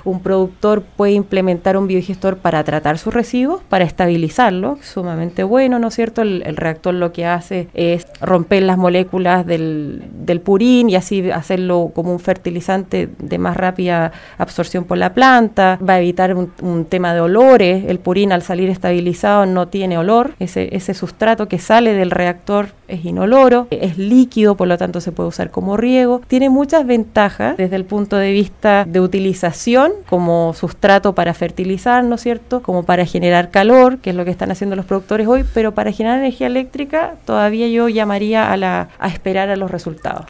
un productor puede implementar un biodigestor para tratar sus residuos, para estabilizarlo, sumamente bueno, ¿no es cierto? El reactor lo que hace es romper las moléculas del purín y así hacerlo como un fertilizante de más rápida absorción por la planta, va a evitar un tema de olores, el purín al salir estabilizado no tiene olor, ese sustrato que sale del reactor es inoloro, es líquido, por lo tanto se puede usar como riego, tiene muchas ventajas desde el punto de vista de utilización como sustrato para fertilizar, ¿no es cierto?, como para generar calor, que es lo que están haciendo los productores hoy, pero para generar energía eléctrica todavía yo llamaría a esperar a los resultados.